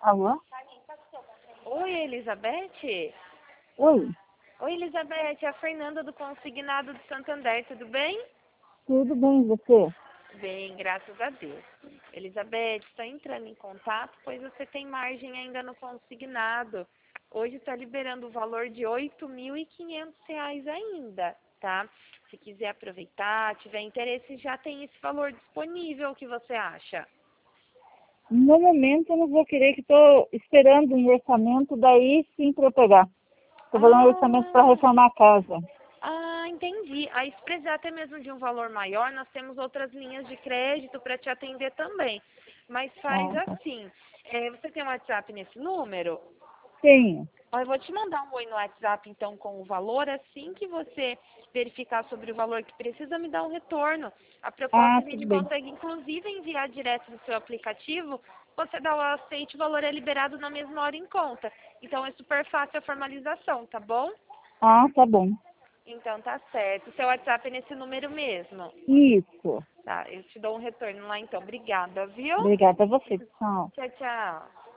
Alô? Oi, Elizabeth? Oi, Oi, Elizabeth, é a Fernanda do Consignado do Santander, tudo bem? tudo bem e você? Bem, graças a Deus. Elizabeth, está entrando em contato, pois você tem margem ainda no consignado. Hoje está liberando o valor de R$ 8.500 ainda, tá? Se quiser aproveitar, tiver interesse, já tem esse valor disponível, o que você acha? No momento eu não vou querer que estou esperando um orçamento, daí sim para eu pegar. Estou fazendo um orçamento para Ah, reformar a casa. entendi. Aí, se precisar até mesmo de um valor maior, nós temos outras linhas de crédito para te atender também. Mas faz Ah, tá. assim, você tem um WhatsApp nesse número? Tenho. Ó, eu vou te mandar um oi no WhatsApp, então, com o valor. Assim que você verificar sobre o valor que precisa, me dar um retorno. A proposta Ah, a gente tudo bem. consegue, inclusive, enviar direto do seu aplicativo. Você dá o aceite, o valor é liberado na mesma hora em conta. Então, é super fácil a formalização, tá bom? Ah, tá bom. Então, tá certo. O seu WhatsApp é nesse número mesmo. Isso. Tá, eu te dou um retorno lá, então. Obrigada, viu? Obrigada a você. Tchau. Tchau, tchau.